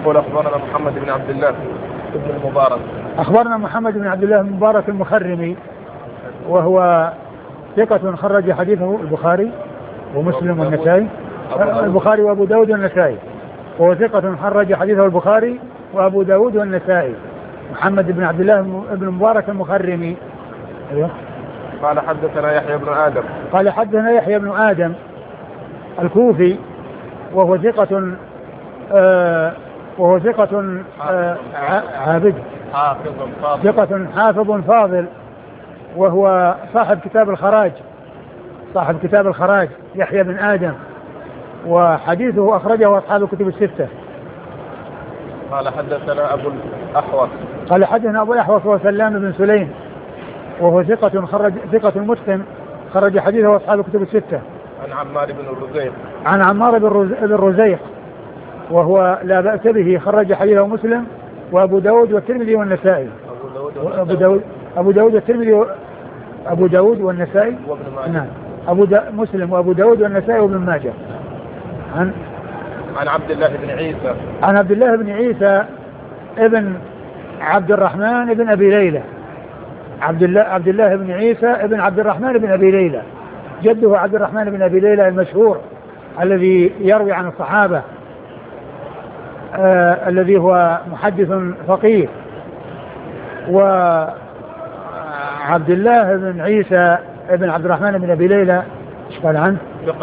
يقول أخبرنا محمد بن عبد الله بن المبارك. أخبرنا محمد بن عبد الله بن المبارك المخرمي وهو ثقة خرج حديثه البخاري ومسلم والنسائي. البخاري وأبو داود والنسائي. وهو ثقة خرج حديثه البخاري وأبو داود والنسائي. محمد بن عبد الله بن المبارك المخرمي. أيوه. قال حدثنا يحيى بن آدم. قال حدثنا يحيى بن آدم الكوفي وهو ثقة عابد ثقة حافظ فاضل وهو صاحب كتاب الخراج يحيى بن آدم وحديثه أخرجه أصحاب الكتب الستة. قال حدثنا أبو الأحوص. قال حدثنا أبو الأحوص وهو سلام بن سليم وهو ثقة متقن خرج حديثه أصحاب الكتب الستة. عن عمار بن رزيق وهو لا بأس به خرج حديثه مسلم وأبو داود والترمذي والنسائي. أبو داود والنسائي وابن ماجه. نعم. مسلم وأبو داود والنسائي وابن ماجه. عن عبد الله بن عيسى. عن عبد الله بن عيسى ابن عبد الرحمن بن أبي ليلى. عبد الله بن عيسى ابن عبد الرحمن بن أبي ليلى جده عبد الرحمن بن أبي ليلى المشهور الذي يروي عن الصحابة الذي هو محدث فقيه. وعبد الله بن عيسى ابن عبد الرحمن بن أبي ليلى ايش قال عنه؟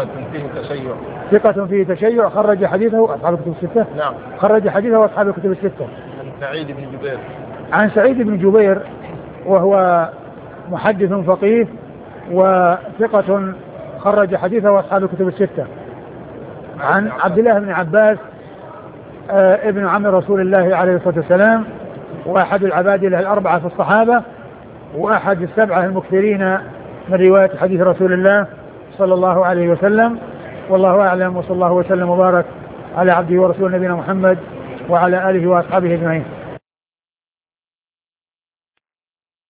ثقة فيه تشيع خرج حديثه أصحاب الكتب الستة. نعم. خرج حديثه أصحاب الكتب الستة. عن سعيد بن جبير وهو محدث فقيه وثقة خرج حديثه أصحاب الكتب الستة. عن عبد الله بن عباس ابن عم رسول الله عليه الصلاة والسلام وأحد العبادلة الأربعة في الصحابة وأحد السبعة المكثرين من رواية حديث رسول الله صلى الله عليه وسلم. والله أعلم وصلى الله وسلم وبارك على عبده ورسوله نبينا محمد وعلى آله وأصحابه أجمعين.